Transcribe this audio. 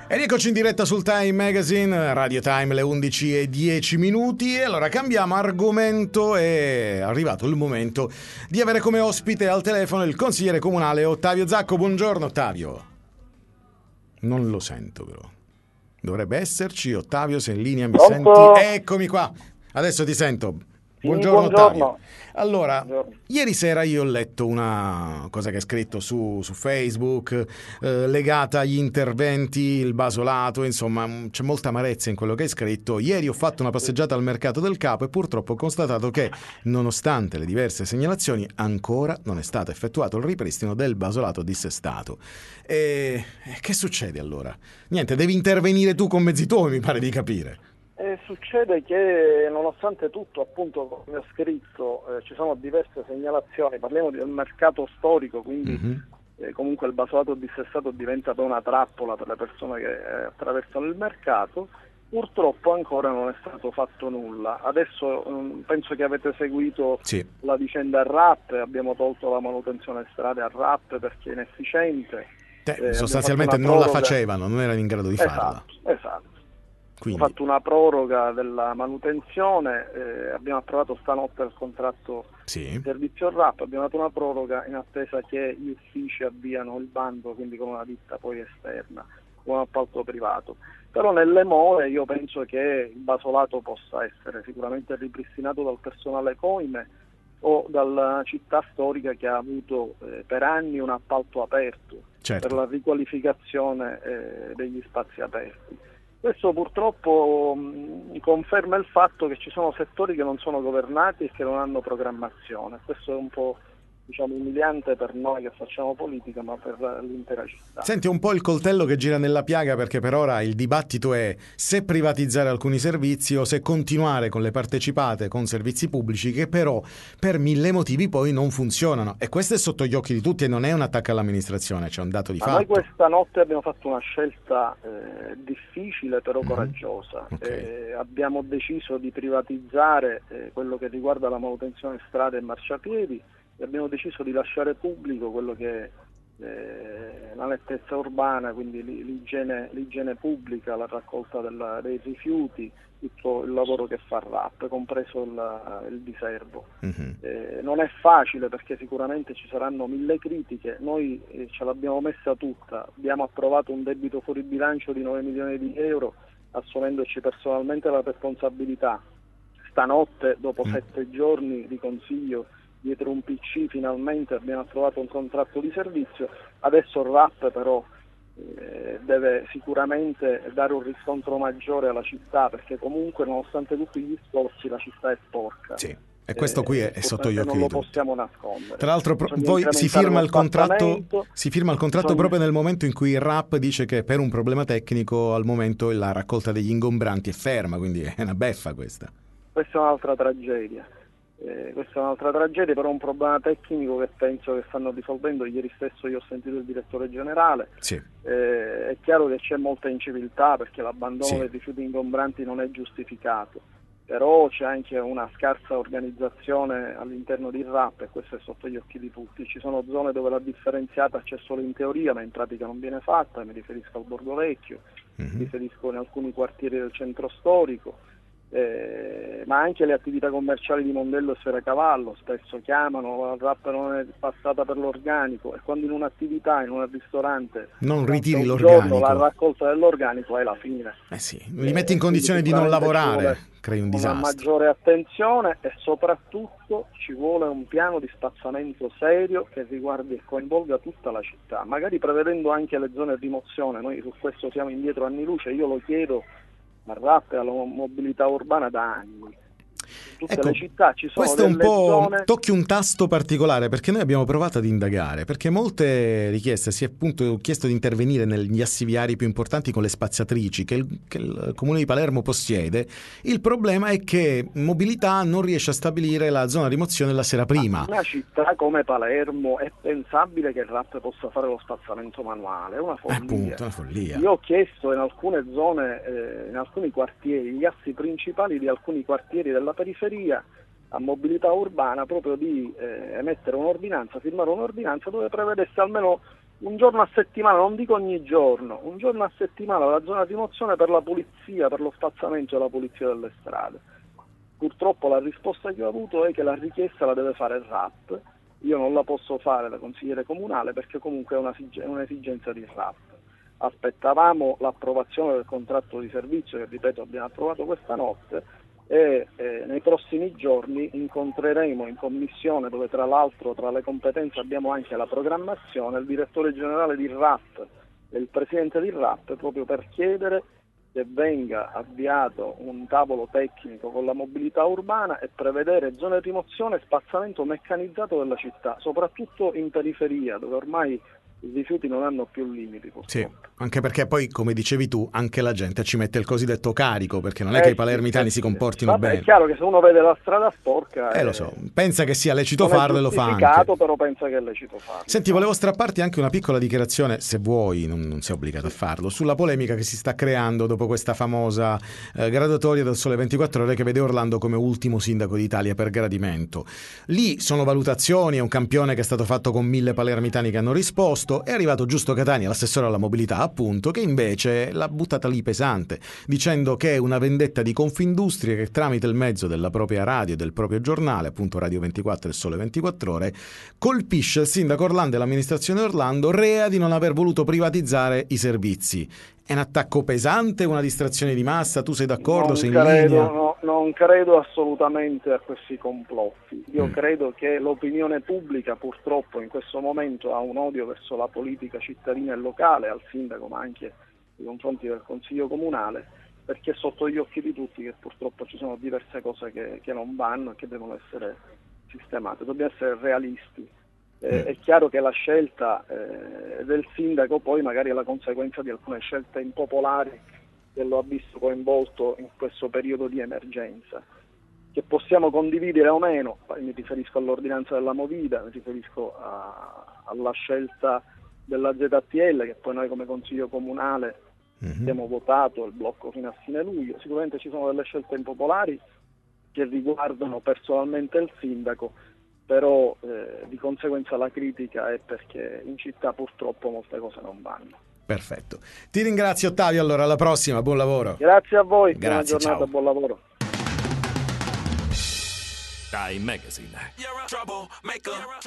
E rieccoci in diretta sul Time Magazine, Radio Time, le 11:10. E allora cambiamo argomento, è arrivato il momento di avere come ospite al telefono il consigliere comunale Ottavio Zacco. Buongiorno Ottavio. Non lo sento però. Dovrebbe esserci. Ottavio, sei in linea, mi Pronto? senti? Eccomi qua, adesso ti sento. Sì, Buongiorno Ottavio. Allora, Buongiorno. ieri sera io ho letto una cosa che hai scritto su Facebook, legata agli interventi, il basolato, insomma c'è molta amarezza in quello che hai scritto. Ieri ho fatto una passeggiata al mercato del Capo e purtroppo ho constatato che, nonostante le diverse segnalazioni, ancora non è stato effettuato il ripristino del basolato dissestato. E che succede allora? Niente, devi intervenire tu con mezzi tuoi, mi pare di capire. Succede che nonostante tutto, appunto, come ho scritto, ci sono diverse segnalazioni. Parliamo di un mercato storico, quindi comunque il basolato dissestato diventa poi una trappola per le persone che attraversano il mercato. Purtroppo ancora non è stato fatto nulla. Adesso penso che avete seguito la vicenda RAP, abbiamo tolto la manutenzione strade a RAP perché è inefficiente. Sostanzialmente non la facevano, non erano in grado di farla. Esatto. Quindi. Abbiamo fatto una proroga della manutenzione, abbiamo approvato stanotte il contratto di servizio RAP, abbiamo dato una proroga in attesa che gli uffici avviano il bando, quindi con una ditta poi esterna, con un appalto privato. Però nelle more io penso che il basolato possa essere sicuramente ripristinato dal personale COIME o dalla città storica che ha avuto per anni un appalto aperto per la riqualificazione degli spazi aperti. Questo purtroppo conferma il fatto che ci sono settori che non sono governati e che non hanno programmazione. Questo è un po', umiliante per noi che facciamo politica, ma per l'intera città. Senti, un po' il coltello che gira nella piaga, perché per ora il dibattito è se privatizzare alcuni servizi o se continuare con le partecipate con servizi pubblici che però per mille motivi poi non funzionano. E questo è sotto gli occhi di tutti e non è un attacco all'amministrazione, c'è un dato di fatto. Noi questa notte abbiamo fatto una scelta difficile però coraggiosa. Abbiamo deciso di privatizzare quello che riguarda la manutenzione strade e marciapiedi e abbiamo deciso di lasciare pubblico quello che è la nettezza urbana, quindi l'igiene pubblica, la raccolta dei rifiuti, tutto il lavoro che fa RAP, compreso il diserbo. Non è facile perché sicuramente ci saranno 1000 critiche, noi ce l'abbiamo messa tutta, abbiamo approvato un debito fuori bilancio di 9 milioni di euro assumendoci personalmente la responsabilità. Stanotte, dopo 7 giorni di consiglio dietro un PC, finalmente abbiamo approvato un contratto di servizio. Adesso il RAP però deve sicuramente dare un riscontro maggiore alla città, perché comunque nonostante tutti gli sforzi la città è sporca. E questo qui è sotto gli occhi non di lo tutti. possiamo nascondere. Tra l'altro poi si firma il contratto proprio nel momento in cui il RAP dice che per un problema tecnico al momento la raccolta degli ingombranti è ferma, quindi è una beffa questa. Questa è un'altra tragedia. Però un problema tecnico che penso che stanno risolvendo. Ieri stesso io ho sentito il direttore generale. È chiaro che c'è molta inciviltà perché l'abbandono dei rifiuti ingombranti non è giustificato, però c'è anche una scarsa organizzazione all'interno di RAP e questo è sotto gli occhi di tutti. Ci sono zone dove la differenziata c'è solo in teoria ma in pratica non viene fatta, mi riferisco al Borgo Vecchio, mi riferisco in alcuni quartieri del centro storico. Ma anche le attività commerciali di Mondello e Sferacavallo spesso chiamano, la RAP non è passata per l'organico, e quando in un'attività, in un ristorante non ritiri l'organico, la raccolta dell'organico è la fine. Li metti in condizione di non lavorare, crei un disastro. Una maggiore attenzione e soprattutto ci vuole un piano di spazzamento serio che riguardi e coinvolga tutta la città, magari prevedendo anche le zone di rimozione. Noi su questo siamo indietro anni luce, io lo chiedo al RAP e alla mobilità urbana da anni. Tutte le città ci sono questo è un po' zone... tocchi un tasto particolare, perché noi abbiamo provato ad indagare, perché molte richieste si è appunto chiesto di intervenire negli assi viari più importanti con le spaziatrici che il Comune di Palermo possiede. Il problema è che mobilità non riesce a stabilire la zona rimozione la sera prima. Una città come Palermo è pensabile che il RAP possa fare lo spazzamento manuale, è una follia. Appunto, una follia. Io ho chiesto in alcune zone, in alcuni quartieri, gli assi principali di alcuni quartieri della periferia a mobilità urbana proprio di emettere un'ordinanza, firmare un'ordinanza dove prevedesse almeno un giorno a settimana, non dico ogni giorno, un giorno a settimana la zona di rimozione per la pulizia, per lo spazzamento e la pulizia delle strade. Purtroppo la risposta che ho avuto è che la richiesta la deve fare il RAP, io non la posso fare da consigliere comunale perché comunque è un'esigenza di RAP. Aspettavamo l'approvazione del contratto di servizio che, ripeto, abbiamo approvato questa notte, e nei prossimi giorni incontreremo in commissione, dove tra l'altro tra le competenze abbiamo anche la programmazione, il direttore generale di RAP e il presidente di RAP, proprio per chiedere che venga avviato un tavolo tecnico con la mobilità urbana e prevedere zone di rimozione e spazzamento meccanizzato della città, soprattutto in periferia, dove ormai i rifiuti non hanno più limiti, purtroppo. Sì, anche perché poi, come dicevi tu, anche la gente ci mette il cosiddetto carico, perché non è che i palermitani si comportino bene. È chiaro che se uno vede la strada sporca... Lo so, pensa che sia lecito farlo e lo fa anche. Però pensa che è lecito farlo. Senti, volevo strapparti anche una piccola dichiarazione, se vuoi, non sei obbligato a farlo, sulla polemica che si sta creando dopo questa famosa graduatoria del Sole 24 Ore che vede Orlando come ultimo sindaco d'Italia per gradimento. Lì sono valutazioni, è un campione che è stato fatto con 1000 palermitani che hanno risposto. È arrivato Giusto Catania, l'assessore alla mobilità, appunto, che invece l'ha buttata lì pesante, dicendo che è una vendetta di Confindustria che tramite il mezzo della propria radio e del proprio giornale, appunto Radio 24 e Sole 24 Ore, colpisce il sindaco Orlando e l'amministrazione Orlando, rea di non aver voluto privatizzare i servizi. È un attacco pesante, una distrazione di massa? Tu sei d'accordo? Sei in linea? No, non credo assolutamente a questi complotti. Io credo che l'opinione pubblica purtroppo in questo momento ha un odio verso la politica cittadina e locale, al sindaco, ma anche nei confronti del Consiglio Comunale, perché è sotto gli occhi di tutti che purtroppo ci sono diverse cose che non vanno e che devono essere sistemate. Dobbiamo essere realisti. È chiaro che la scelta del sindaco poi magari è la conseguenza di alcune scelte impopolari che lo ha visto coinvolto in questo periodo di emergenza, che possiamo condividere o meno. Mi riferisco all'ordinanza della Movida, mi riferisco alla scelta della ZTL, che poi noi come Consiglio Comunale abbiamo votato il blocco fino a fine luglio. Sicuramente ci sono delle scelte impopolari che riguardano personalmente il sindaco, però di conseguenza la critica è perché in città purtroppo molte cose non vanno. Perfetto. Ti ringrazio, Ottavio, allora alla prossima, buon lavoro. Grazie a voi, grazie, buona giornata, ciao. buon lavoro. Time Magazine.